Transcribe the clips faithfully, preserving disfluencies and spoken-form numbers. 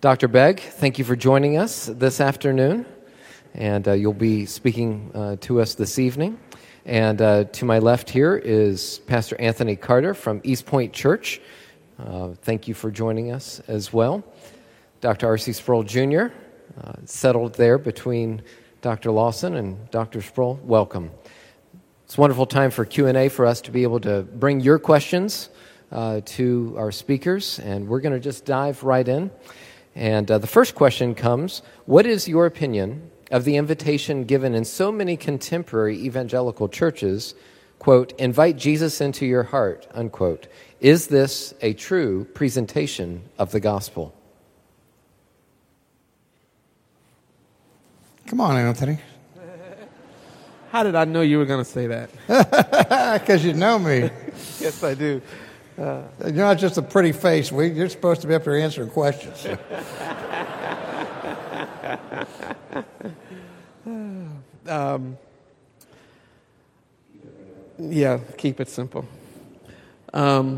Doctor Begg, thank you for joining us this afternoon, and uh, you'll be speaking uh, to us this evening. And uh, to my left here is Pastor Anthony Carter from East Point Church. Uh, thank you for joining us as well. Doctor R C Sproul Junior, uh, settled there between Doctor Lawson and Doctor Sproul. Welcome. It's a wonderful time for Q and A for us to be able to bring your questions uh, to our speakers, and we're going to just dive right in. And uh, the first question comes, what is your opinion of the invitation given in so many contemporary evangelical churches, quote, invite Jesus into your heart, unquote? Is this a true presentation of the gospel? Come on, Anthony. How did I know you were going to say that? Because you know me. Yes, I do. Uh, You're not just a pretty face. We, you're supposed to be up there answering questions. um, yeah, keep it simple. Um,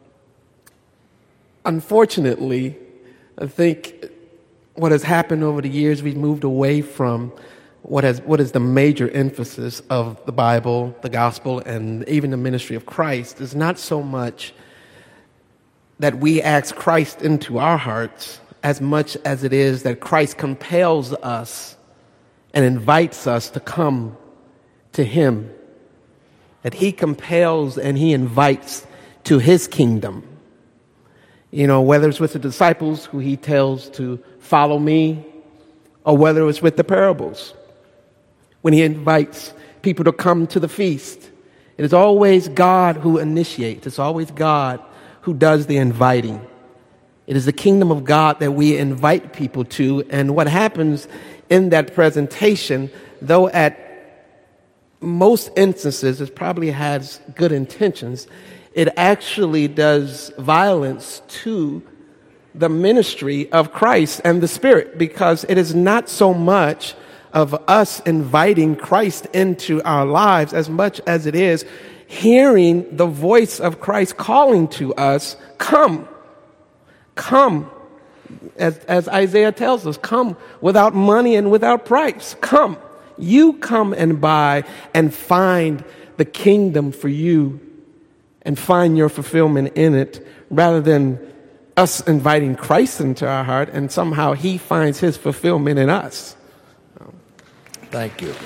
unfortunately, I think what has happened over the years, we've moved away from what has what is the major emphasis of the Bible, the gospel, and even the ministry of Christ is not so much that we ask Christ into our hearts as much as it is that Christ compels us and invites us to come to him, that he compels and he invites to his kingdom. You know, whether it's with the disciples who he tells to follow me, or whether it's with the parables, when he invites people to come to the feast. It is always God who initiates. It's always God who does the inviting. It is the kingdom of God that we invite people to, and what happens in that presentation, though at most instances it probably has good intentions, it actually does violence to the ministry of Christ and the Spirit, because it is not so much of us inviting Christ into our lives as much as it is hearing the voice of Christ calling to us, come, come, as, as Isaiah tells us, come without money and without price, come. You come and buy and find the kingdom for you and find your fulfillment in it, rather than us inviting Christ into our heart and somehow he finds his fulfillment in us. Thank you.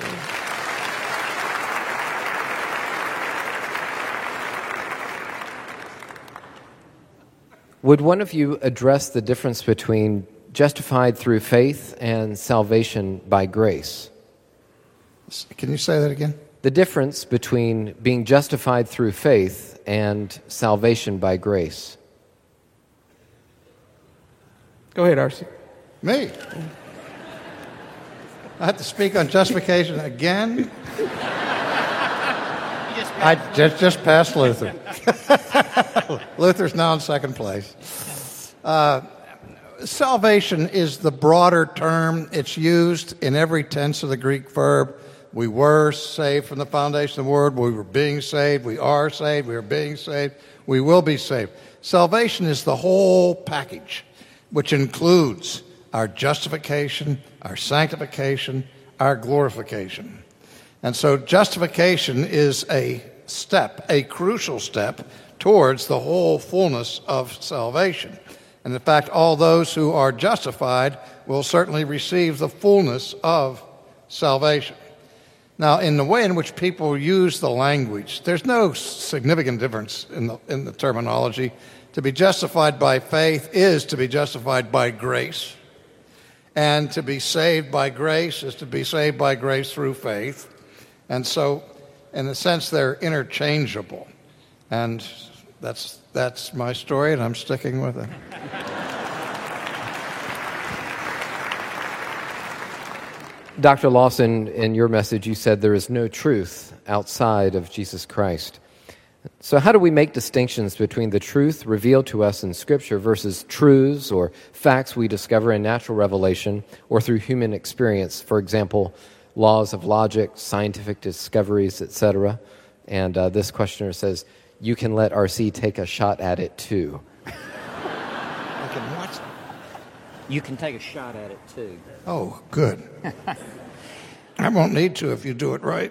Would one of you address the difference between justified through faith and salvation by grace? Can you say that again? The difference between being justified through faith and salvation by grace. Go ahead, R C. Me? I have to speak on justification again? I just, just passed Luther. Luther's now in second place. Uh, salvation is the broader term. It's used in every tense of the Greek verb. We were saved from the foundation of the world. We were being saved. We are saved. We are being saved. We will be saved. Salvation is the whole package, which includes our justification, our sanctification, our glorification. And so justification is a step, a crucial step towards the whole fullness of salvation. And in fact, all those who are justified will certainly receive the fullness of salvation. Now, in the way in which people use the language, there's no significant difference in the, in the terminology. To be justified by faith is to be justified by grace. And to be saved by grace is to be saved by grace through faith. And so, in a sense, they're interchangeable. And that's that's my story, and I'm sticking with it. Doctor Lawson, in your message, you said there is no truth outside of Jesus Christ. So how do we make distinctions between the truth revealed to us in Scripture versus truths or facts we discover in natural revelation or through human experience? For example, laws of logic, scientific discoveries, et cetera. And uh, this questioner says, you can let R C take a shot at it too. I can watch You can take a shot at it, too. Oh, good. I won't need to if you do it right.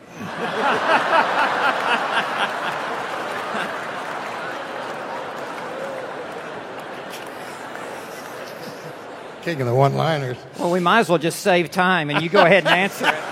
King of the one-liners. Well, we might as well just save time, and you go ahead and answer it.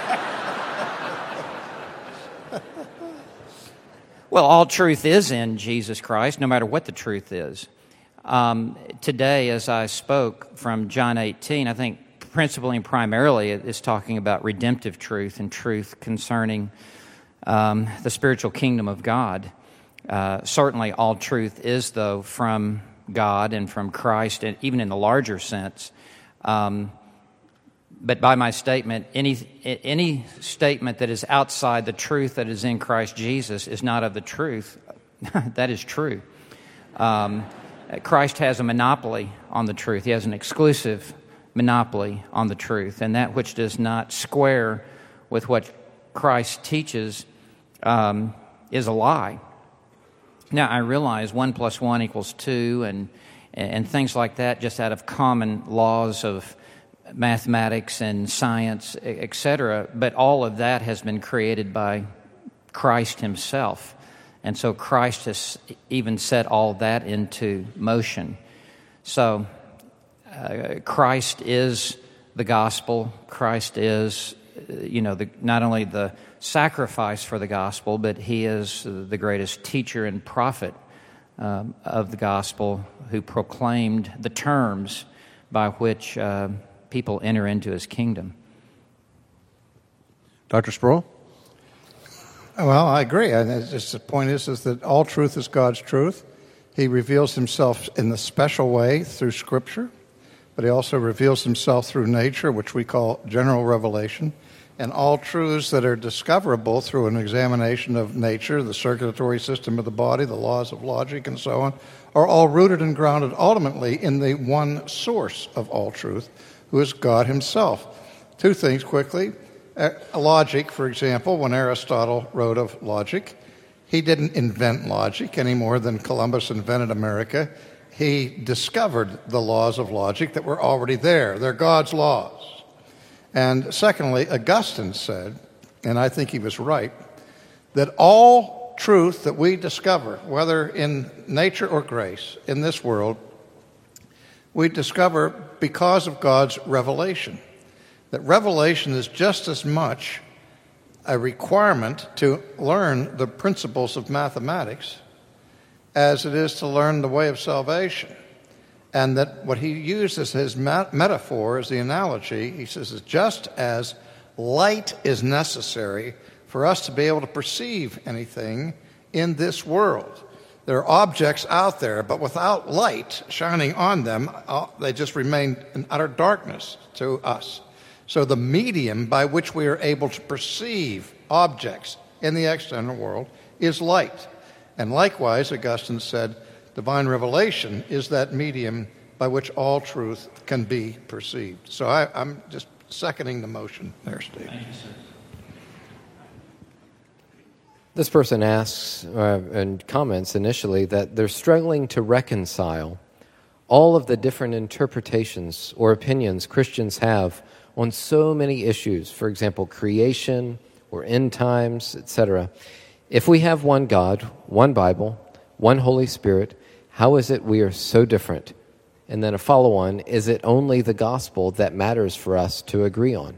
Well, all truth is in Jesus Christ, no matter what the truth is. Um, today, as I spoke from John eighteen, I think principally and primarily it is talking about redemptive truth and truth concerning um, the spiritual kingdom of God. Uh, certainly, all truth is, though, from God and from Christ, and even in the larger sense. Um, but by my statement, any any statement that is outside the truth that is in Christ Jesus is not of the truth. That is true. Um, Christ has a monopoly on the truth. He has an exclusive monopoly on the truth, and that which does not square with what Christ teaches um, is a lie. Now, I realize one plus one equals two, and and things like that, just out of common laws of mathematics and science, et cetera. But all of that has been created by Christ himself. And so Christ has even set all that into motion. So uh, Christ is the gospel. Christ is, you know, the, not only the sacrifice for the gospel, but he is the greatest teacher and prophet um, of the gospel, who proclaimed the terms by which uh, people enter into his kingdom. Doctor Sproul? Well, I agree. And it's just, the point is, is that all truth is God's truth. He reveals himself in the special way through Scripture, but he also reveals himself through nature, which we call general revelation. And all truths that are discoverable through an examination of nature, the circulatory system of the body, the laws of logic, and so on, are all rooted and grounded ultimately in the one source of all truth, who is God himself. Two things quickly. Uh, logic, for example, when Aristotle wrote of logic, he didn't invent logic any more than Columbus invented America. He discovered the laws of logic that were already there. They're God's laws. And secondly, Augustine said, and I think he was right, that all truth that we discover, whether in nature or grace, in this world, we discover because of God's revelation. That revelation is just as much a requirement to learn the principles of mathematics as it is to learn the way of salvation. And that what he uses his metaphor as the analogy, he says, is just as light is necessary for us to be able to perceive anything in this world. There are objects out there, but without light shining on them, they just remain in utter darkness to us. So the medium by which we are able to perceive objects in the external world is light. And likewise, Augustine said, divine revelation is that medium by which all truth can be perceived. So I, I'm just seconding the motion there, Steve. Thank you, sir. This person asks uh, and comments initially that they're struggling to reconcile all of the different interpretations or opinions Christians have on so many issues, for example, creation or end times, et cetera. If we have one God, one Bible, one Holy Spirit, how is it we are so different? And then a follow-on, is it only the gospel that matters for us to agree on?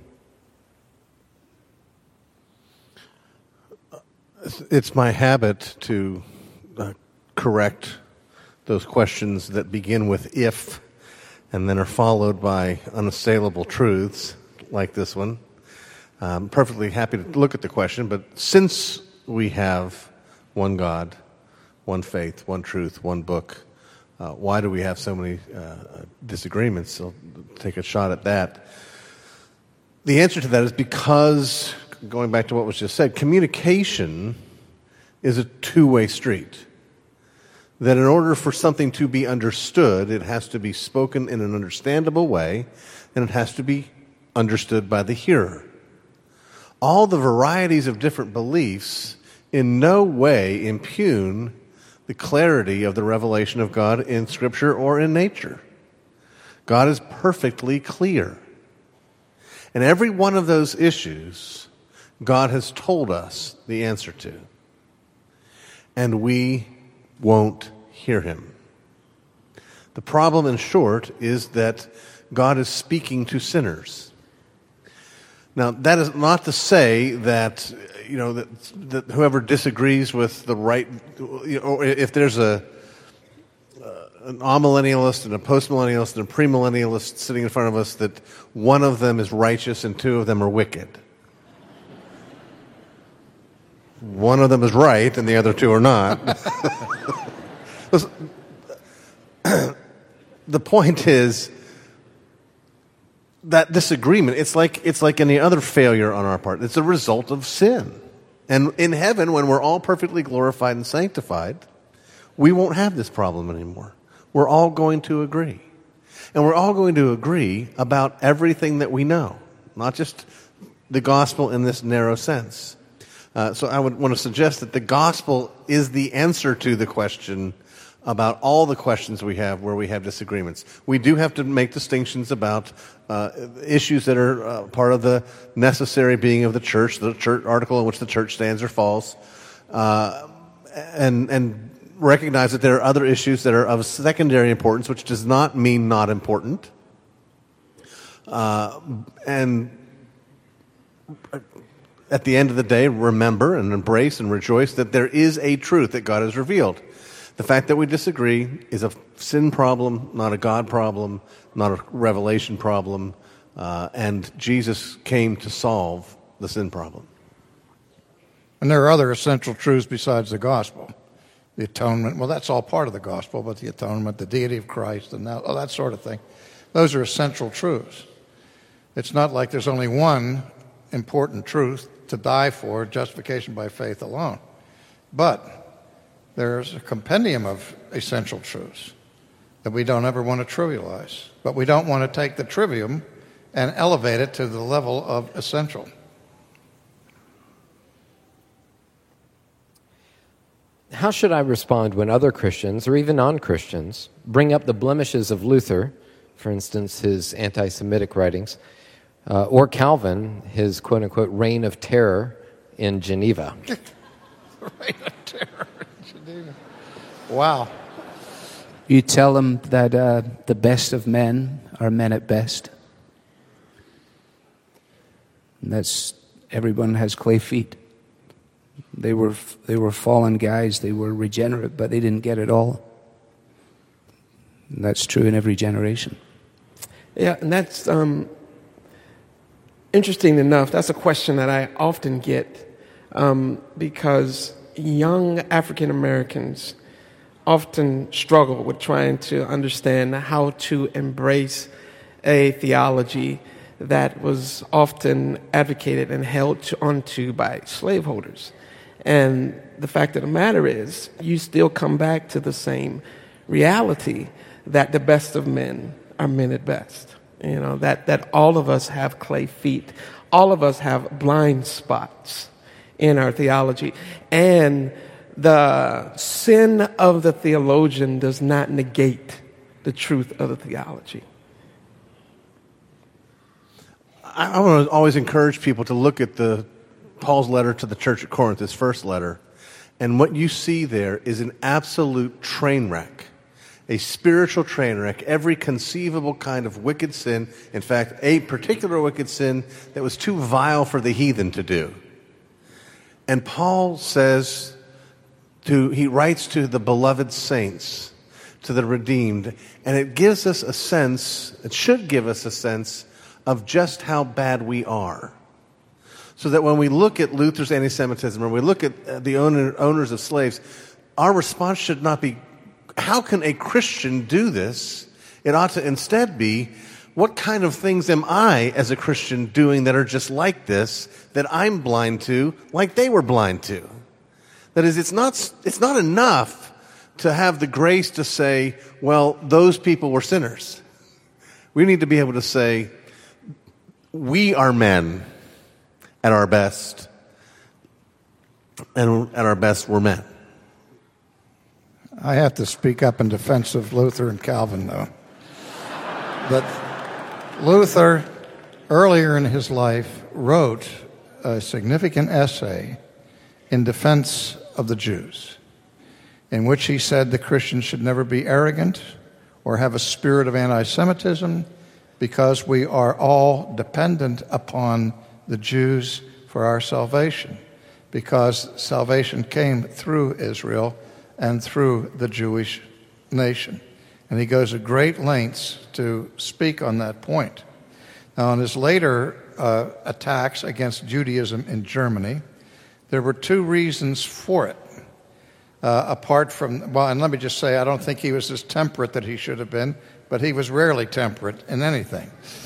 It's my habit to uh, correct those questions that begin with if and then are followed by unassailable truths like this one. I'm perfectly happy to look at the question, but since we have one God, one faith, one truth, one book, uh, why do we have so many uh, disagreements? I'll take a shot at that. The answer to that is because, going back to what was just said, communication is a two-way street. That in order for something to be understood, it has to be spoken in an understandable way, and it has to be understood by the hearer. All the varieties of different beliefs in no way impugn the clarity of the revelation of God in Scripture or in nature. God is perfectly clear. And every one of those issues, God has told us the answer to. And we won't hear him. The problem, in short, is that God is speaking to sinners. Now, that is not to say that, you know, that, that whoever disagrees with the right, you know, or if there's a uh, an amillennialist and a postmillennialist and a premillennialist sitting in front of us, that one of them is righteous and two of them are wicked. One of them is right and the other two are not. The point is that disagreement, it's like it's like any other failure on our part. It's a result of sin. And in heaven, when we're all perfectly glorified and sanctified, we won't have this problem anymore. We're all going to agree. And we're all going to agree about everything that we know, not just the gospel in this narrow sense. Uh, so I would want to suggest that the gospel is the answer to the question about all the questions we have where we have disagreements. We do have to make distinctions about uh, issues that are uh, part of the necessary being of the church, the church article in which the church stands or falls, uh, and and recognize that there are other issues that are of secondary importance, which does not mean not important. Uh, and at the end of the day, remember and embrace and rejoice that there is a truth that God has revealed. The fact that we disagree is a sin problem, not a God problem, not a revelation problem, uh, and Jesus came to solve the sin problem. And there are other essential truths besides the gospel. The atonement, well, that's all part of the gospel, but the atonement, the deity of Christ, and that, all that sort of thing. Those are essential truths. It's not like there's only one important truth to die for, justification by faith alone. But there's a compendium of essential truths that we don't ever want to trivialize. But we don't want to take the trivium and elevate it to the level of essential. How should I respond when other Christians, or even non-Christians, bring up the blemishes of Luther, for instance, his anti-Semitic writings, uh, or Calvin, his quote-unquote reign of terror in Geneva? Reign of terror. Wow. You tell them that uh, the best of men are men at best. And that's, everyone has clay feet. They were they were fallen guys. They were regenerate, but they didn't get it all. And that's true in every generation. Yeah, and that's um, interesting enough. That's a question that I often get um, because young African Americans often struggle with trying to understand how to embrace a theology that was often advocated and held to, onto by slaveholders. And the fact of the matter is, you still come back to the same reality that the best of men are men at best. You know, that, that all of us have clay feet. All of us have blind spots in our theology. And the sin of the theologian does not negate the truth of the theology. I, I want to always encourage people to look at the Paul's letter to the church at Corinth, his first letter, and what you see there is an absolute train wreck, a spiritual train wreck, every conceivable kind of wicked sin, in fact, a particular wicked sin that was too vile for the heathen to do. And Paul says, to he writes to the beloved saints, to the redeemed, and it gives us a sense, it should give us a sense of just how bad we are. So that when we look at Luther's anti-Semitism, or we look at the owner, owners of slaves, our response should not be, how can a Christian do this? It ought to instead be, what kind of things am I as a Christian doing that are just like this, that I'm blind to, like they were blind to? That is, it's not, it's not enough to have the grace to say, well, those people were sinners. We need to be able to say, we are men at our best, and at our best, we're men. I have to speak up in defense of Luther and Calvin, though. But Luther, earlier in his life, wrote a significant essay in defense of the Jews, in which he said the Christians should never be arrogant or have a spirit of anti-Semitism, because we are all dependent upon the Jews for our salvation, because salvation came through Israel and through the Jewish nation. And he goes to great lengths to speak on that point. Now, in his later uh, attacks against Judaism in Germany, there were two reasons for it. Uh, apart from, well, and let me just say, I don't think he was as temperate that he should have been, but he was rarely temperate in anything.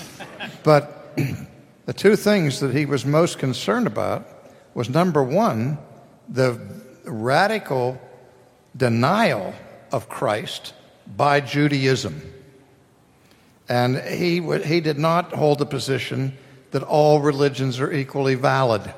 But the two things that he was most concerned about was, number one, the radical denial of Christ by Judaism. And he w- he did not hold the position that all religions are equally valid.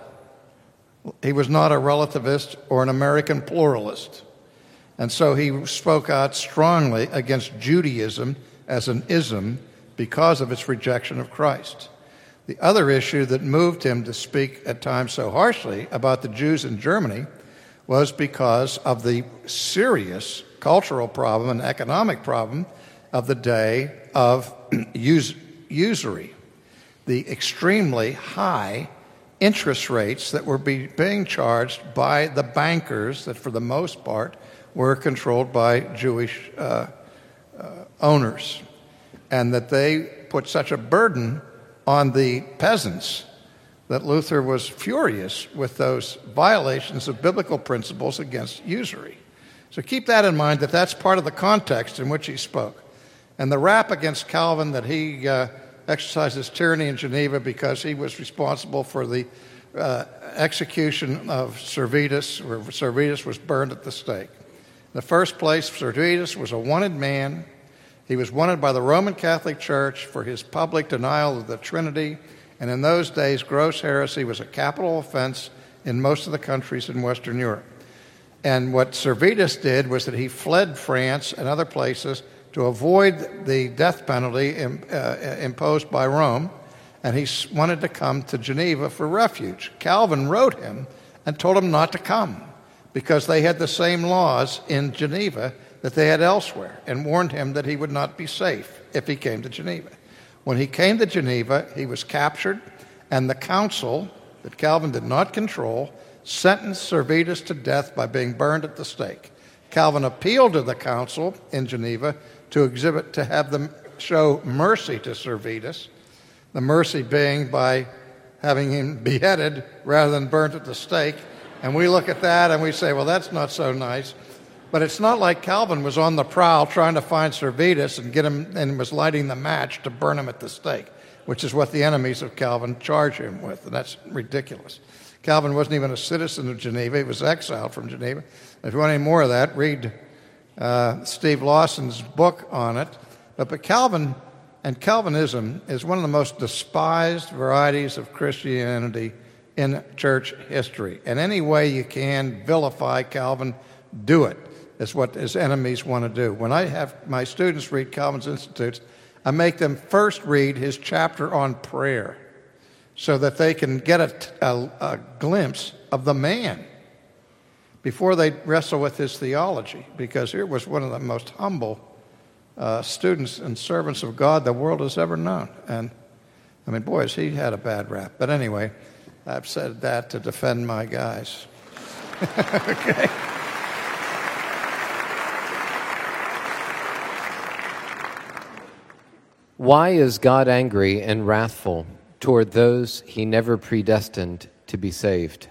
He was not a relativist or an American pluralist. And so he spoke out strongly against Judaism as an ism because of its rejection of Christ. The other issue that moved him to speak at times so harshly about the Jews in Germany was because of the serious cultural problem and economic problem of the day of us- usury, the extremely high interest rates that were be, being charged by the bankers that, for the most part, were controlled by Jewish uh, uh, owners, and that they put such a burden on the peasants that Luther was furious with those violations of biblical principles against usury. So keep that in mind, that that's part of the context in which he spoke. And the rap against Calvin that he uh, exercises tyranny in Geneva because he was responsible for the uh, execution of Servetus, where Servetus was burned at the stake. In the first place, Servetus was a wanted man. He was wanted by the Roman Catholic Church for his public denial of the Trinity, and in those days, gross heresy was a capital offense in most of the countries in Western Europe. And what Servetus did was that he fled France and other places to avoid the death penalty im, uh, imposed by Rome, and he wanted to come to Geneva for refuge. Calvin wrote him and told him not to come because they had the same laws in Geneva that they had elsewhere, and warned him that he would not be safe if he came to Geneva. When he came to Geneva, he was captured, and the council that Calvin did not control sentenced Servetus to death by being burned at the stake. Calvin appealed to the council in Geneva to exhibit, to have them show mercy to Servetus, the mercy being by having him beheaded rather than burnt at the stake. And we look at that and we say, well, that's not so nice. But it's not like Calvin was on the prowl trying to find Servetus and get him, and was lighting the match to burn him at the stake, which is what the enemies of Calvin charge him with, and that's ridiculous. Calvin wasn't even a citizen of Geneva. He was exiled from Geneva. If you want any more of that, read uh, Steve Lawson's book on it. But, but Calvin and Calvinism is one of the most despised varieties of Christianity in church history. And any way you can vilify Calvin, do it. Is what his enemies want to do. When I have my students read Calvin's Institutes, I make them first read his chapter on prayer so that they can get a, a, a glimpse of the man before they wrestle with his theology, because here was one of the most humble uh, students and servants of God the world has ever known. And, I mean, boys, he had a bad rap. But anyway, I've said that to defend my guys. Okay. Why is God angry and wrathful toward those he never predestined to be saved?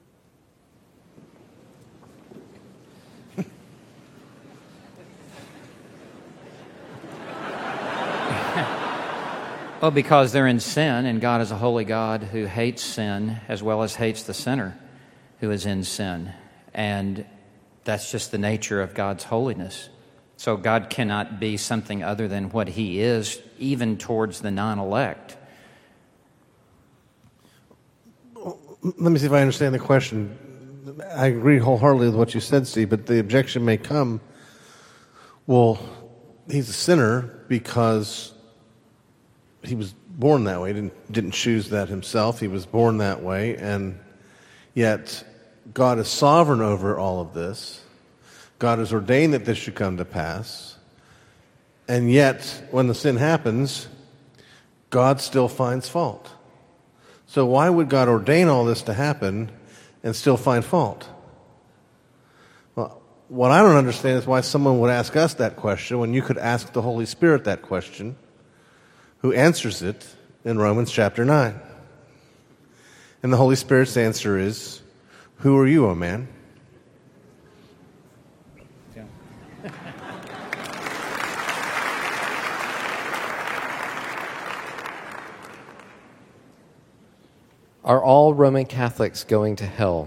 Well, because they're in sin, and God is a holy God who hates sin as well as hates the sinner who is in sin. And that's just the nature of God's holiness. So God cannot be something other than what he is, even towards the non-elect. Let me see if I understand the question. I agree wholeheartedly with what you said, Steve, but the objection may come, well, he's a sinner because he was born that way. He didn't, didn't choose that himself. He was born that way, and yet God is sovereign over all of this. God has ordained that this should come to pass. And yet, when the sin happens, God still finds fault. So why would God ordain all this to happen and still find fault? Well, what I don't understand is why someone would ask us that question when you could ask the Holy Spirit that question, who answers it in Romans chapter nine. And the Holy Spirit's answer is, who are you, O man? Are all Roman Catholics going to hell?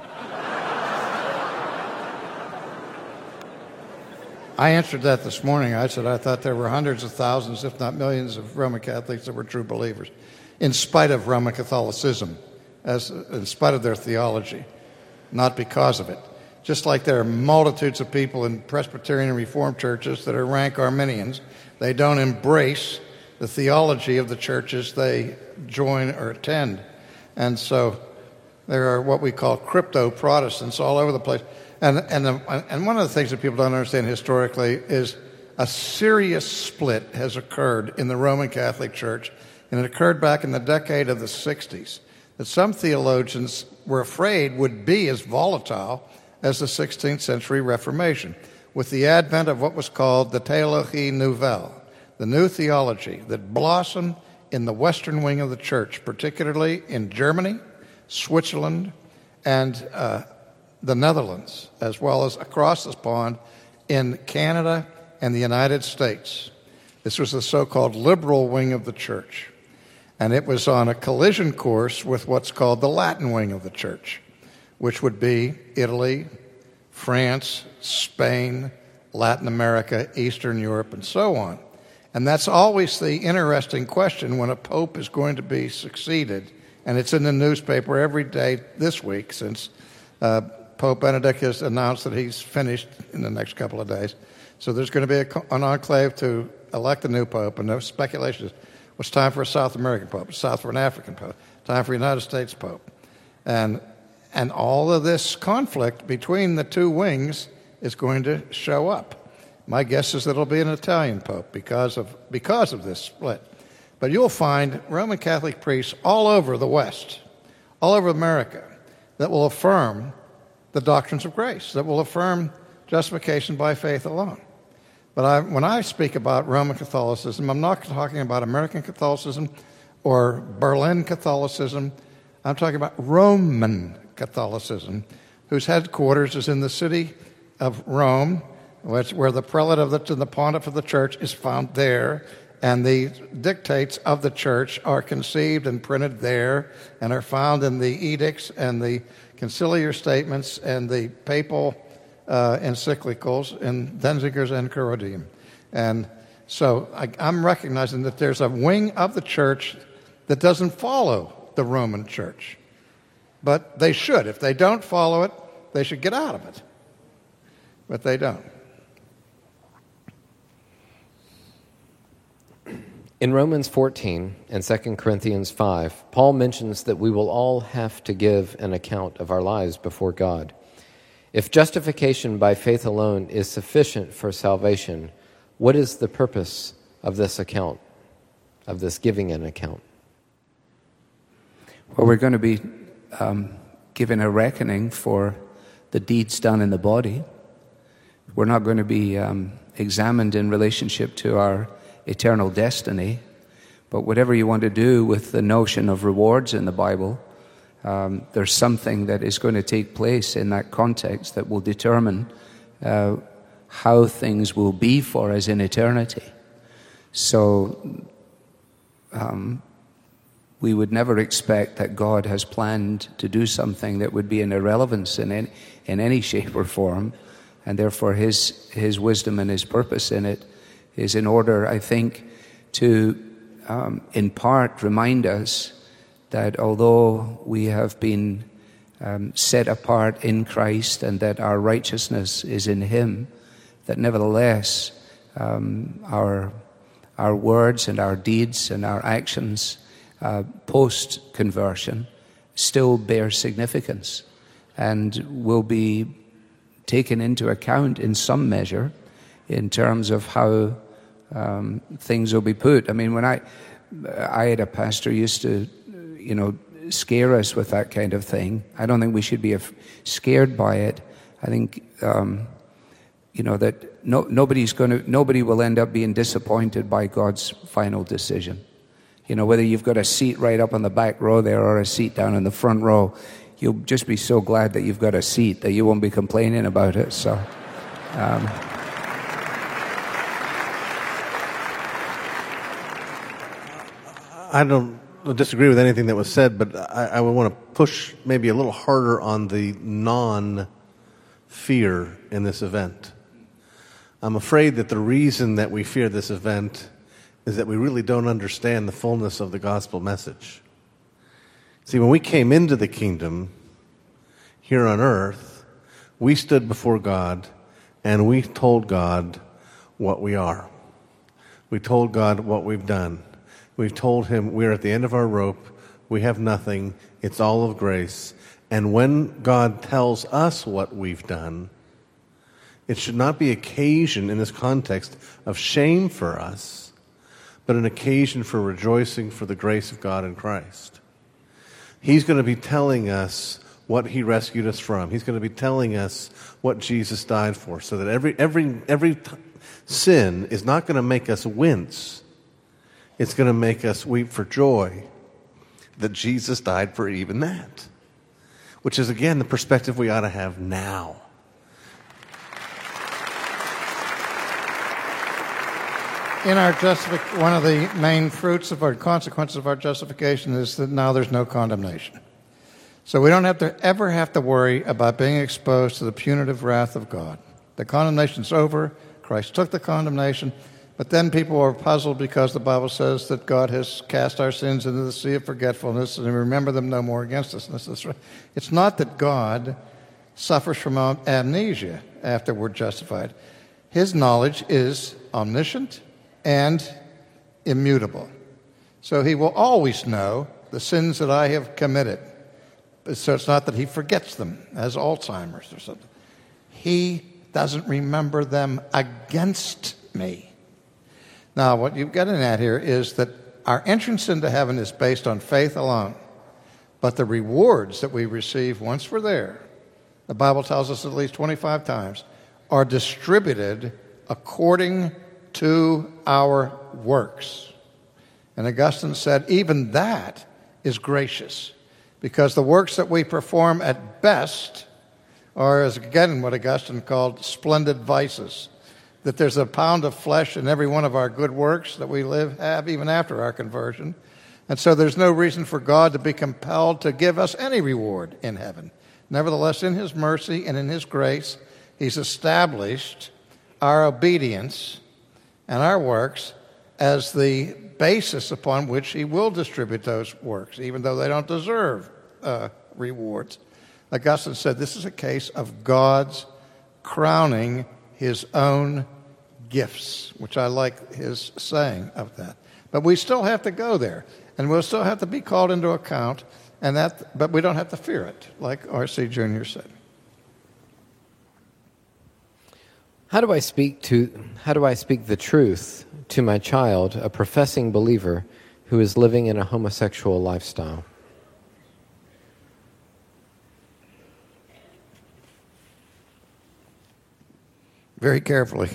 I answered that this morning. I said I thought there were hundreds of thousands, if not millions, of Roman Catholics that were true believers, in spite of Roman Catholicism, as in spite of their theology, not because of it. Just like there are multitudes of people in Presbyterian and Reformed churches that are rank Arminians, they don't embrace the theology of the churches they join or attend. And so there are what we call crypto-Protestants all over the place. And, and, the, and one of the things that people don't understand historically is a serious split has occurred in the Roman Catholic Church, and it occurred back in the decade of the sixties, that some theologians were afraid would be as volatile as the sixteenth century Reformation, with the advent of what was called the Théologie Nouvelle, the new theology that blossomed in the western wing of the church, particularly in Germany, Switzerland, and uh, the Netherlands, as well as across this pond in Canada and the United States. This was the so-called liberal wing of the church, and it was on a collision course with what's called the Latin wing of the church, which would be Italy, France, Spain, Latin America, Eastern Europe, and so on. And that's always the interesting question when a pope is going to be succeeded. And it's in the newspaper every day this week since uh, Pope Benedict has announced that he's finished in the next couple of days. So there's going to be a, an enclave to elect a new pope. And the speculation is, well, it's time for a South American pope, it's time for an African pope, time for a United States pope. And, and all of this conflict between the two wings is going to show up. My guess is that it'll be an Italian pope because of because of this split. But you'll find Roman Catholic priests all over the West, all over America, that will affirm the doctrines of grace, that will affirm justification by faith alone. But I, when I speak about Roman Catholicism, I'm not talking about American Catholicism or Berlin Catholicism. I'm talking about Roman Catholicism, whose headquarters is in the city of Rome, where the prelate of the, the pontiff of the church is found there, and the dictates of the church are conceived and printed there, and are found in the edicts and the conciliar statements and the papal uh, encyclicals in Denziger's Enchiridion. And so I, I'm recognizing that there's a wing of the church that doesn't follow the Roman church. But they should. If they don't follow it, they should get out of it. But they don't. In Romans fourteen and Second Corinthians five, Paul mentions that we will all have to give an account of our lives before God. If justification by faith alone is sufficient for salvation, what is the purpose of this account, of this giving an account? Well, we're going to be um, given a reckoning for the deeds done in the body. We're not going to be um, examined in relationship to our eternal destiny, but whatever you want to do with the notion of rewards in the Bible, um, there's something that is going to take place in that context that will determine uh, how things will be for us in eternity. So um, we would never expect that God has planned to do something that would be an irrelevance in any, in any shape or form, and therefore his his wisdom and his purpose in it is in order, I think, to um, in part remind us that although we have been um, set apart in Christ and that our righteousness is in him, that nevertheless um, our our words and our deeds and our actions uh, post-conversion still bear significance and will be taken into account in some measure in terms of how um, things will be put. I mean, when I, I had a pastor who used to, you know, scare us with that kind of thing. I don't think we should be af- scared by it. I think, um, you know, that no, nobody's going to, nobody will end up being disappointed by God's final decision. You know, whether you've got a seat right up on the back row there or a seat down in the front row, you'll just be so glad that you've got a seat that you won't be complaining about it. So, um, I don't disagree with anything that was said, but I, I would want to push maybe a little harder on the non-fear in this event. I'm afraid that the reason that we fear this event is that we really don't understand the fullness of the gospel message. See, when we came into the kingdom here on earth, we stood before God and we told God what we are. We told God what we've done. We've told him we're at the end of our rope. We have nothing. It's all of grace. And when God tells us what we've done, it should not be occasion in this context of shame for us, but an occasion for rejoicing for the grace of God in Christ. He's going to be telling us what he rescued us from. He's going to be telling us what Jesus died for, so that every every every t- sin is not going to make us wince. It's going to make us weep for joy that Jesus died for even that, which is, again, the perspective we ought to have now. In our justific- one of the main fruits of our consequences of our justification is that now there's no condemnation. So we don't have to ever have to worry about being exposed to the punitive wrath of God. The condemnation's over. Christ took the condemnation. But then people are puzzled because the Bible says that God has cast our sins into the sea of forgetfulness and remember them no more against us. It's not that God suffers from amnesia after we're justified. His knowledge is omniscient and immutable. So he will always know the sins that I have committed. So it's not that he forgets them, as Alzheimer's or something. He doesn't remember them against me. Now, what you're getting at here is that our entrance into heaven is based on faith alone. But the rewards that we receive once we're there, the Bible tells us at least twenty-five times, are distributed according to our works. And Augustine said, even that is gracious, because the works that we perform at best are, as again, what Augustine called splendid vices. That there's a pound of flesh in every one of our good works that we live have even after our conversion. And so there's no reason for God to be compelled to give us any reward in heaven. Nevertheless, in his mercy and in his grace, he's established our obedience and our works as the basis upon which he will distribute those works, even though they don't deserve uh, rewards. Augustine said this is a case of God's crowning his own gifts, which I like his saying of that. But we still have to go there, and we'll still have to be called into account, and that. But we don't have to fear it, like R C Junior said. How do I speak to? How do I speak the truth to my child, a professing believer who is living in a homosexual lifestyle? Very carefully.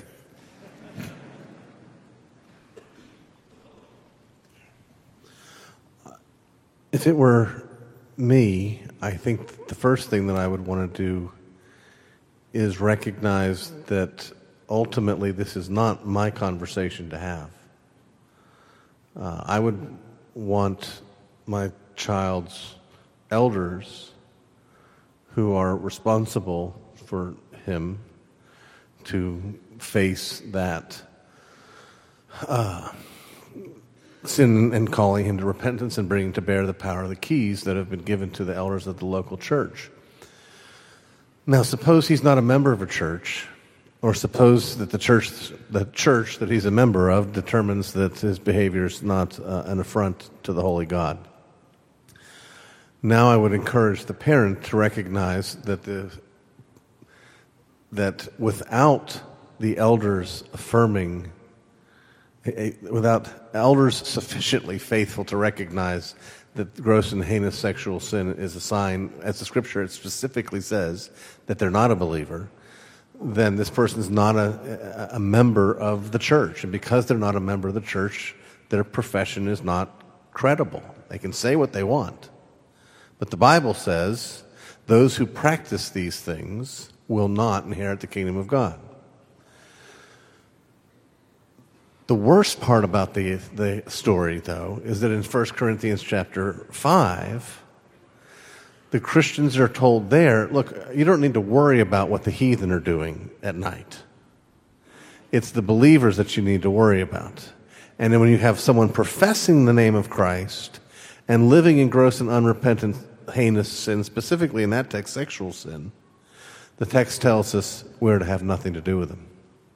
If it were me, I think the first thing that I would want to do is recognize that ultimately this is not my conversation to have. Uh, I would want my child's elders who are responsible for him to face that uh, sin and calling him to repentance and bringing to bear the power of the keys that have been given to the elders of the local church. Now, suppose he's not a member of a church Or suppose that the church, the church that he's a member of determines that his behavior is not uh, an affront to the holy God. Now I would encourage the parent to recognize that the that without the elders affirming, without elders sufficiently faithful to recognize that gross and heinous sexual sin is a sign, as the scripture it specifically says, that they're not a believer, then this person is not a, a member of the church. And because they're not a member of the church, their profession is not credible. They can say what they want. But the Bible says those who practice these things will not inherit the kingdom of God. The worst part about the, the story, though, is that in First Corinthians chapter five, the Christians are told there, look, you don't need to worry about what the heathen are doing at night. It's the believers that you need to worry about. And then when you have someone professing the name of Christ and living in gross and unrepentant heinous sin, specifically in that text, sexual sin, the text tells us we're to have nothing to do with them.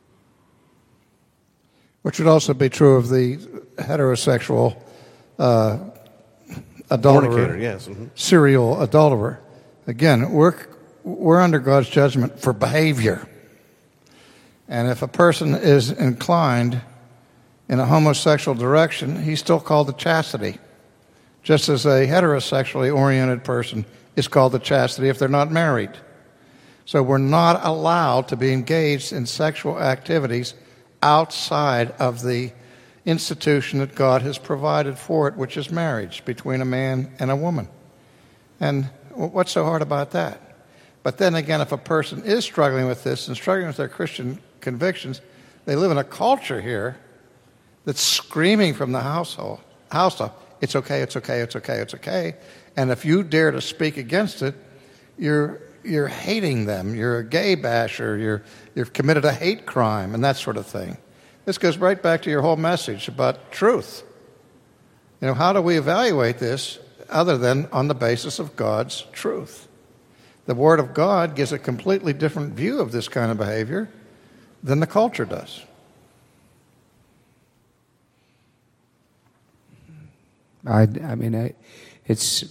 Which would also be true of the heterosexual uh, adulterer, Fornicator, yes. Mm-hmm. serial adulterer. Again, we're, we're under God's judgment for behavior. And if a person is inclined in a homosexual direction, he's still called to chastity, just as a heterosexually oriented person is called to chastity if they're not married. So we're not allowed to be engaged in sexual activities outside of the institution that God has provided for it, which is marriage between a man and a woman. And what's so hard about that? But then again, if a person is struggling with this and struggling with their Christian convictions, they live in a culture here that's screaming from the household, housetop, it's okay, it's okay, it's okay, it's okay. And if you dare to speak against it, you're you're hating them. You're a gay basher. You're you've committed a hate crime and that sort of thing. This goes right back to your whole message about truth. You know, how do we evaluate this other than on the basis of God's truth? The Word of God gives a completely different view of this kind of behavior than the culture does. I, I mean, I, it's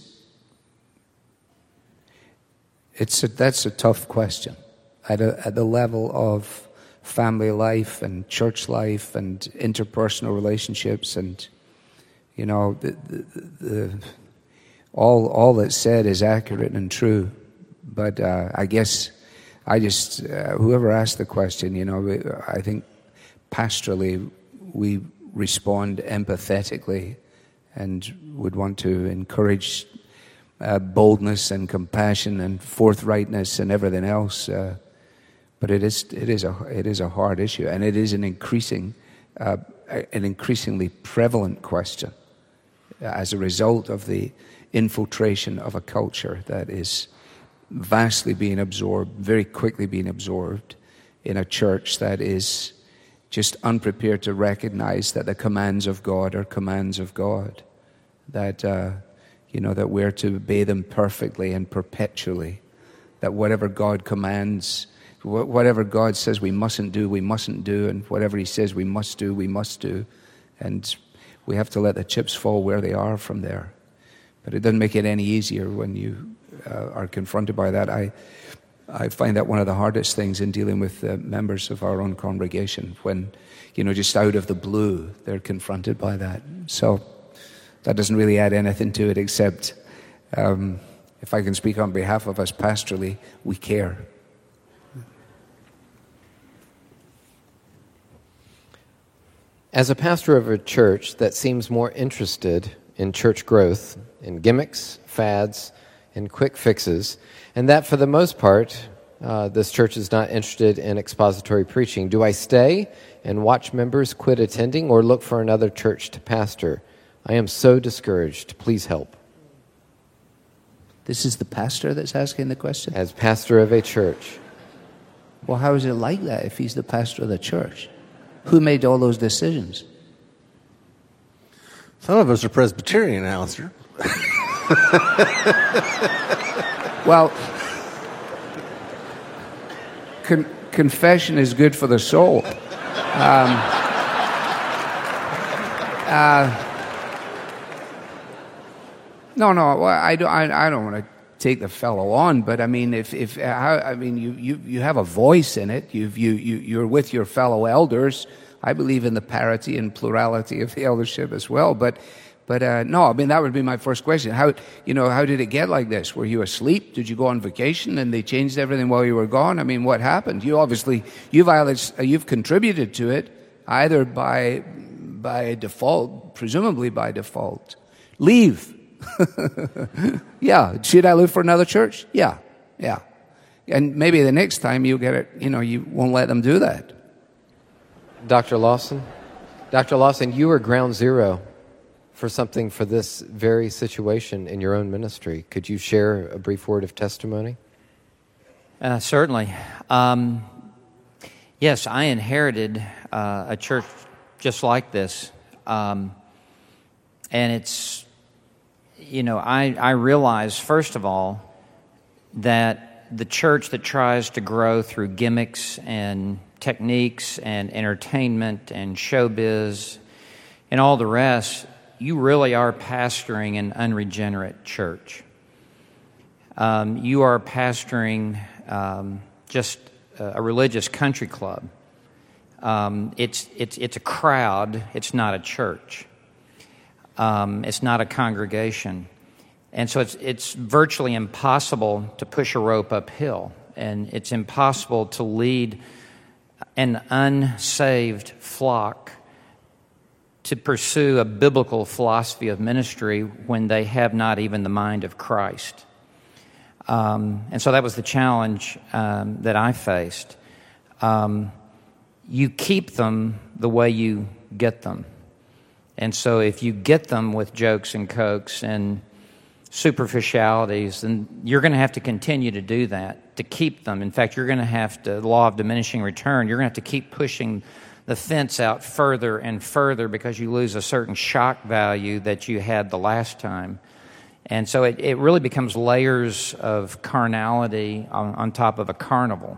it's a, that's a tough question at a, at the level of family life and church life and interpersonal relationships, and you know, the, the, the, all all that's said is accurate and true. But uh, I guess I just uh, whoever asked the question, you know, I think pastorally we respond empathetically and would want to encourage uh, boldness and compassion and forthrightness and everything else. Uh, but it is it is a it is a hard issue, and it is an increasing uh, an increasingly prevalent question as a result of the infiltration of a culture that is vastly being absorbed, very quickly being absorbed in a church that is just unprepared to recognize that the commands of God are commands of God, that uh, you know that we're to obey them perfectly and perpetually, that whatever God commands, wh- whatever God says we mustn't do, we mustn't do, and whatever He says we must do, we must do, and we have to let the chips fall where they are from there. But it doesn't make it any easier when you uh, are confronted by that. I I find that one of the hardest things in dealing with uh, members of our own congregation, when, you know, just out of the blue, they're confronted by that. So that doesn't really add anything to it, except um, if I can speak on behalf of us pastorally, we care. As a pastor of a church that seems more interested in church growth, in gimmicks, fads, and quick fixes, and that for the most part, uh, this church is not interested in expository preaching, do I stay and watch members quit attending or look for another church to pastor? I am so discouraged. Please help. This is the pastor that's asking the question? As pastor of a church. Well, how is it like that if he's the pastor of the church? Who made all those decisions? Some of us are Presbyterian, Alistair. Well, can confession is good for the soul. Um, uh, no, no, well, I don't. I, I don't want to take the fellow on, but I mean, if if uh, I mean, you, you, you have a voice in it. You've, you you you're with your fellow elders. I believe in the parity and plurality of the eldership as well. But but uh, no, I mean that would be my first question. How you know how did it get like this? Were you asleep? Did you go on vacation and they changed everything while you were gone? I mean, what happened? You obviously you've you've contributed to it either by by default, presumably by default. Leave. Yeah. Should I live for another church? Yeah. Yeah. And maybe the next time you get it, you know, you won't let them do that. Doctor Lawson? Doctor Lawson, you were ground zero for something for this very situation in your own ministry. Could you share a brief word of testimony? Uh, certainly. Um, yes, I inherited uh, a church just like this. Um, and it's... You know, I, I realize, first of all, that the church that tries to grow through gimmicks and techniques and entertainment and showbiz and all the rest, you really are pastoring an unregenerate church. Um, you are pastoring um, just a, a religious country club. Um, it's, it's, it's a crowd, it's not a church. Um, it's not a congregation. And so it's it's virtually impossible to push a rope uphill. And it's impossible to lead an unsaved flock to pursue a biblical philosophy of ministry when they have not even the mind of Christ. Um, and so that was the challenge um, that I faced. Um, you keep them the way you get them. And so if you get them with jokes and cokes and superficialities, then you're going to have to continue to do that, to keep them. In fact, you're going to have to, the law of diminishing return, you're going to have to keep pushing the fence out further and further because you lose a certain shock value that you had the last time. And so it, it really becomes layers of carnality on, on top of a carnival.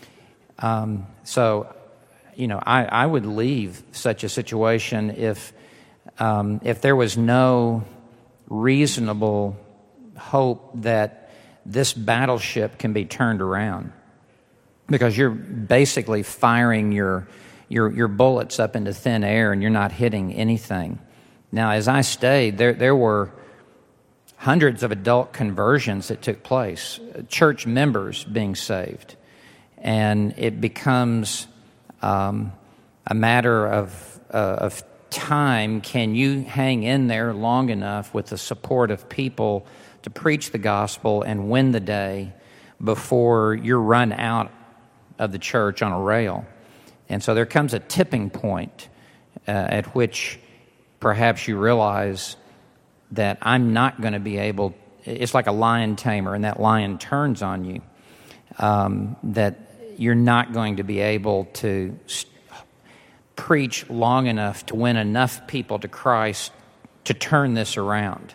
Um, so, you know, I, I would leave such a situation if Um, if there was no reasonable hope that this battleship can be turned around, because you're basically firing your your your bullets up into thin air and you're not hitting anything. Now, as I stayed, there there were hundreds of adult conversions that took place, church members being saved, and it becomes um, a matter of uh, of time. Can you hang in there long enough with the support of people to preach the gospel and win the day before you're run out of the church on a rail? And so there comes a tipping point uh, at which perhaps you realize that I'm not going to be able, it's like a lion tamer and that lion turns on you, um, that you're not going to be able to st- preach long enough to win enough people to Christ to turn this around.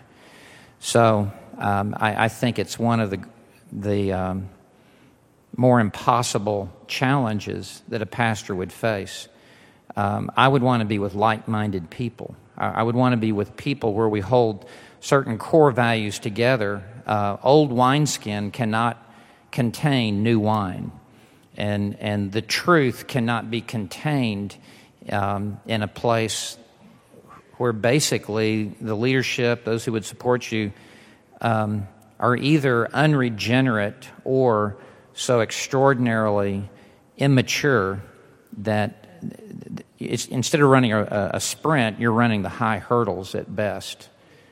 So um, I, I think it's one of the the um, more impossible challenges that a pastor would face. Um, I would want to be with like-minded people. I, I would want to be with people where we hold certain core values together. Uh, old wineskin cannot contain new wine, and and the truth cannot be contained Um, in a place where basically the leadership, those who would support you, um, are either unregenerate or so extraordinarily immature that it's, instead of running a, a sprint, you're running the high hurdles at best.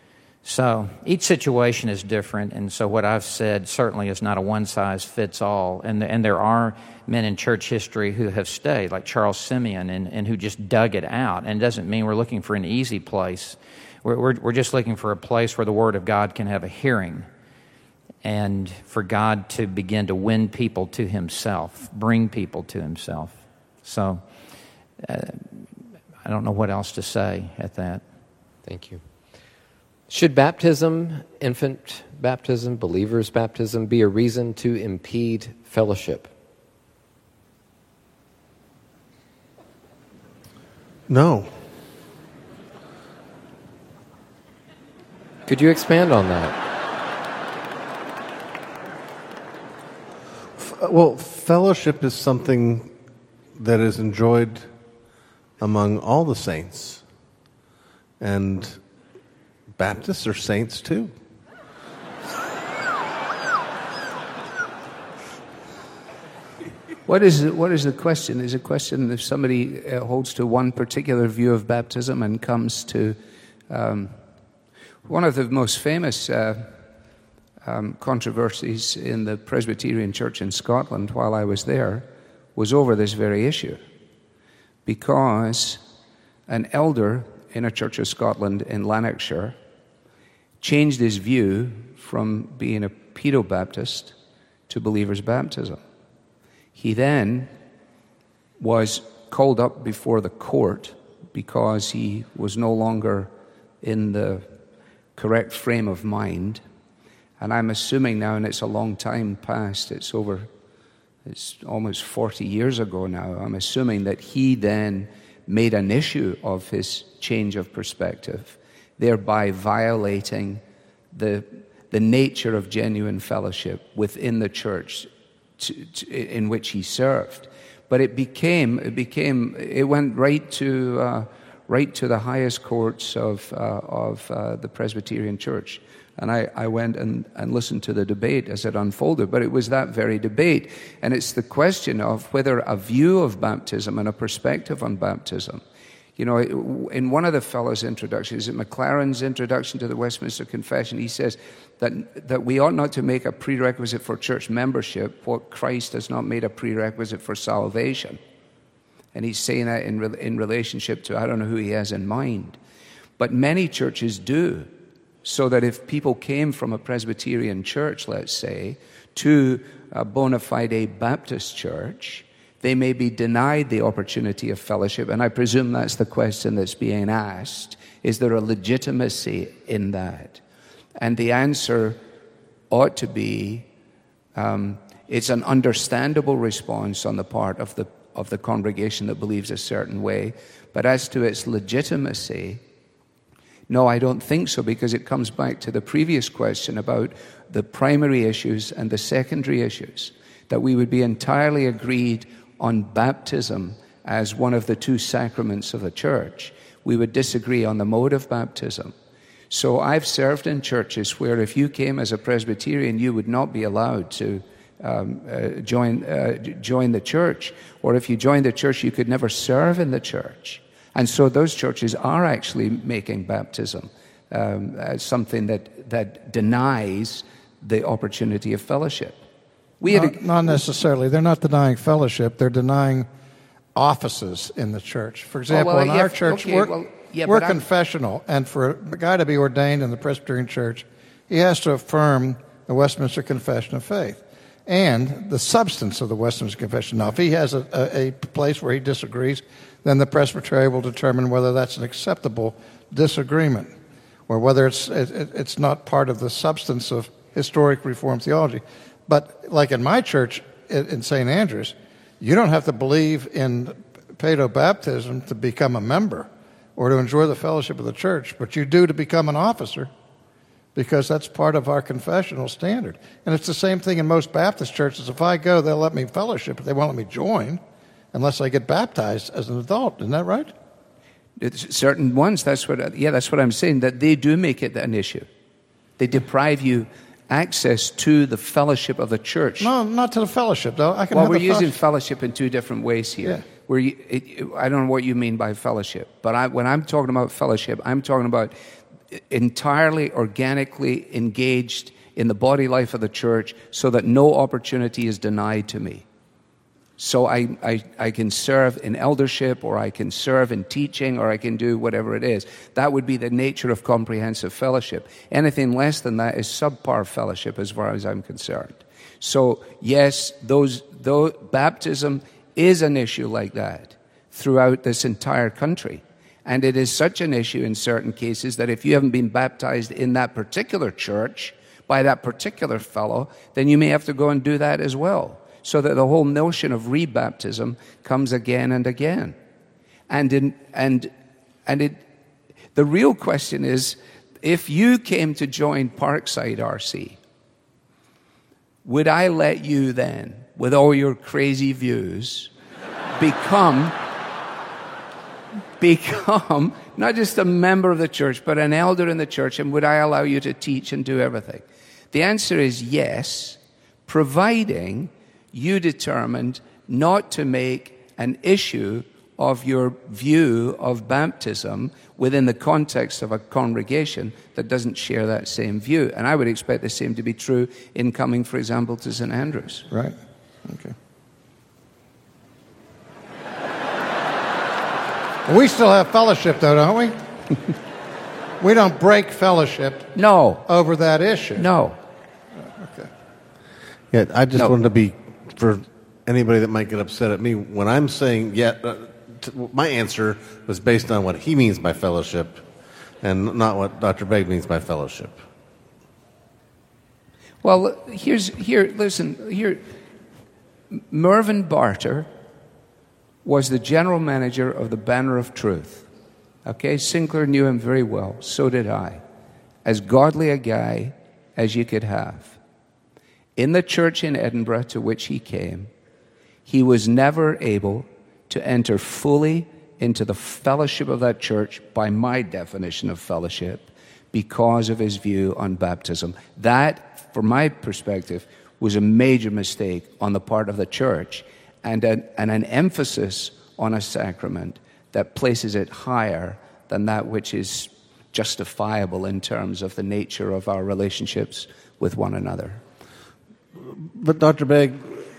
So each situation is different, and so what I've said certainly is not a one-size-fits-all. And, the, and there are men in church history who have stayed, like Charles Simeon, and, and who just dug it out. And it doesn't mean we're looking for an easy place. We're, we're, we're just looking for a place where the Word of God can have a hearing, and for God to begin to win people to Himself, bring people to Himself. So uh, I don't know what else to say at that. Thank you. Should baptism, infant baptism, believer's baptism, be a reason to impede fellowship? No. Could you expand on that? F- Well, fellowship is something that is enjoyed among all the saints. And Baptists are saints too. What is it, what is the question? Is the question if somebody uh, holds to one particular view of baptism and comes to um, one of the most famous uh, um, controversies in the Presbyterian Church in Scotland while I was there was over this very issue, because an elder in a Church of Scotland in Lanarkshire changed his view from being a pedo-Baptist to believer's baptism. He then was called up before the court because he was no longer in the correct frame of mind. And I'm assuming now, and it's a long time past, it's over, it's almost forty years ago now, I'm assuming that he then made an issue of his change of perspective, thereby violating the, the nature of genuine fellowship within the church To, to, in which he served. But it became, it became, it went right to, uh, right to the highest courts of, uh, of uh, the Presbyterian Church. And I, I went and, and listened to the debate as it unfolded. But it was that very debate. And it's the question of whether a view of baptism and a perspective on baptism. You know, in one of the fellow's introductions, in McLaren's introduction to the Westminster Confession, he says that that we ought not to make a prerequisite for church membership what Christ has not made a prerequisite for salvation. And he's saying that in, in relationship to, I don't know who he has in mind. But many churches do. So that if people came from a Presbyterian church, let's say, to a bona fide Baptist church, they may be denied the opportunity of fellowship. And I presume that's the question that's being asked. Is there a legitimacy in that? And the answer ought to be, um, it's an understandable response on the part of the, of the congregation that believes a certain way. But as to its legitimacy, no, I don't think so, because it comes back to the previous question about the primary issues and the secondary issues, that we would be entirely agreed on baptism as one of the two sacraments of the church. We would disagree on the mode of baptism. So I've served in churches where if you came as a Presbyterian, you would not be allowed to um, uh, join uh, join the church. Or if you joined the church, you could never serve in the church. And so those churches are actually making baptism um, as something that, that denies the opportunity of fellowship. We not, had a, not necessarily. They're not denying fellowship. They're denying offices in the church. For example, oh, well, in yeah, our church, okay, we're, well, yeah, we're but I'm- confessional. And for a guy to be ordained in the Presbyterian Church, he has to affirm the Westminster Confession of Faith and the substance of the Westminster Confession. Now, if he has a, a, a place where he disagrees, then the presbytery will determine whether that's an acceptable disagreement or whether it's it, it's not part of the substance of historic Reformed theology. But like in my church in Saint Andrews, you don't have to believe in paedo-baptism to become a member or to enjoy the fellowship of the church, but you do to become an officer, because that's part of our confessional standard. And it's the same thing in most Baptist churches. If I go, they'll let me fellowship, but they won't let me join unless I get baptized as an adult. Isn't that right? It's certain ones, that's what, yeah, that's what I'm saying, that they do make it an issue. They deprive you access to the fellowship of the church. No, not to the fellowship, though. I can well, have we're the using fellowship. fellowship in two different ways here. Yeah. Where you, it, I don't know what you mean by fellowship, but I, when I'm talking about fellowship, I'm talking about entirely organically engaged in the body life of the church so that no opportunity is denied to me. So I, I, I can serve in eldership, or I can serve in teaching, or I can do whatever it is. That would be the nature of comprehensive fellowship. Anything less than that is subpar fellowship as far as I'm concerned. So yes, those, those baptism is an issue like that throughout this entire country. And it is such an issue in certain cases that if you haven't been baptized in that particular church by that particular fellow, then you may have to go and do that as well. So that the whole notion of rebaptism comes again and again. And in, and and it the real question is, if you came to join Parkside R C, would I let you then, with all your crazy views, become become not just a member of the church, but an elder in the church, and would I allow you to teach and do everything? The answer is yes, providing you determined not to make an issue of your view of baptism within the context of a congregation that doesn't share that same view. And I would expect the same to be true in coming, for example, to Saint Andrews. Right. Okay. We still have fellowship, though, don't we? We don't break fellowship No. over that issue. No. Okay. Yeah, I just No. wanted to be, for anybody that might get upset at me, when I'm saying, yeah, uh, t- my answer was based on what he means by fellowship and not what Doctor Begg means by fellowship. Well, here's, here, listen, here, Mervyn Barter was the general manager of the Banner of Truth. Okay, Sinclair knew him very well, so did I. As godly a guy as you could have. In the church in Edinburgh to which he came, he was never able to enter fully into the fellowship of that church by my definition of fellowship because of his view on baptism. That, from my perspective, was a major mistake on the part of the church, and an, and an emphasis on a sacrament that places it higher than that which is justifiable in terms of the nature of our relationships with one another. But Doctor Begg,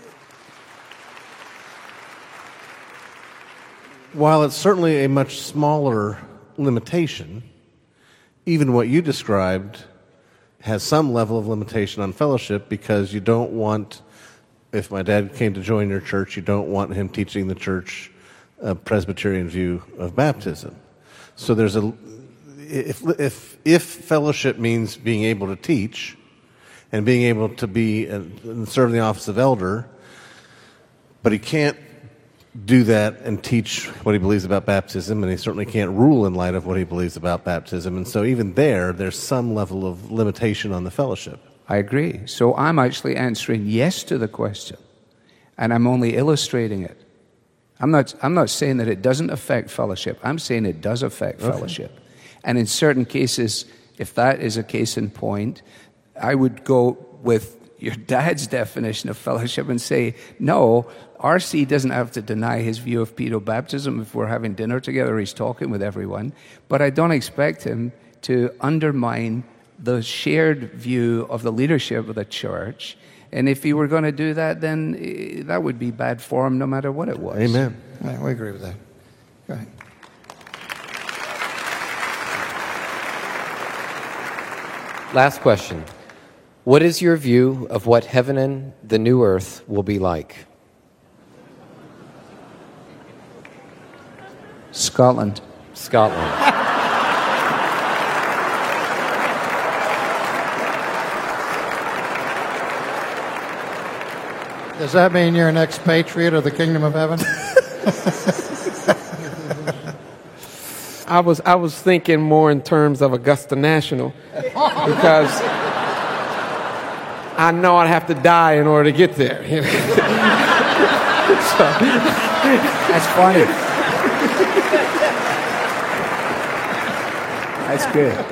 while it's certainly a much smaller limitation, even what you described has some level of limitation on fellowship, because you don't want, if my dad came to join your church, you don't want him teaching the church a Presbyterian view of baptism. So there's a, if, if, if fellowship means being able to teach and being able to be and serve in the office of elder, but he can't do that and teach what he believes about baptism, and he certainly can't rule in light of what he believes about baptism. And so even there, there's some level of limitation on the fellowship. I agree. So I'm actually answering yes to the question, and I'm only illustrating it. I'm not, I'm not saying that it doesn't affect fellowship. I'm saying it does affect Okay. fellowship. And in certain cases, if that is a case in point, I would go with your dad's definition of fellowship and say, no, R C doesn't have to deny his view of pedobaptism if we're having dinner together, he's talking with everyone. But I don't expect him to undermine the shared view of the leadership of the church. And if he were going to do that, then eh, that would be bad form no matter what it was. Amen. Yeah, we agree with that. Go ahead. Last question. What is your view of what heaven and the new earth will be like? Scotland. Scotland. Does that mean you're an expatriate of the kingdom of heaven? I was I was thinking more in terms of Augusta National, because I know I'd have to die in order to get there. So, That's funny. That's good.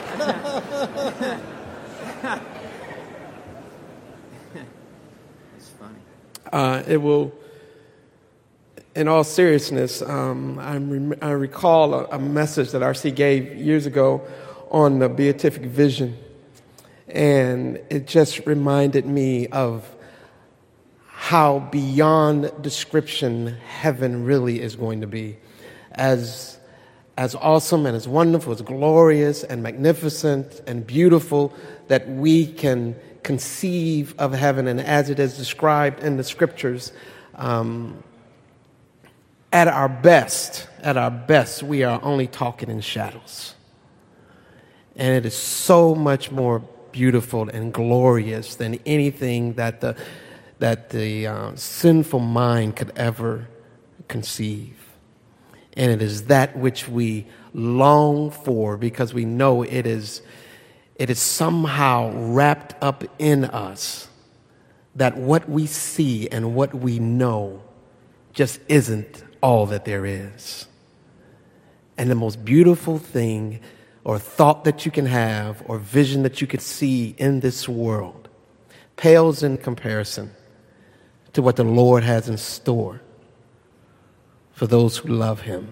Uh, it will, in all seriousness, um, I, rem- I recall a, a message that R C gave years ago on the beatific vision, and it just reminded me of how beyond description heaven really is going to be. As, as awesome and as wonderful, as glorious and magnificent and beautiful that we can conceive of heaven, and as it is described in the scriptures, um, at our best, at our best, we are only talking in shadows. And it is so much more beautiful and glorious than anything that the that the uh, sinful mind could ever conceive. And it is that which we long for because we know it is, it is somehow wrapped up in us that what we see and what we know just isn't all that there is. And the most beautiful thing or thought that you can have or vision that you could see in this world pales in comparison to what the Lord has in store for those who love him.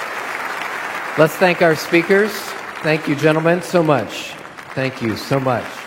Let's thank our speakers. Thank you, gentlemen, so much. Thank you so much.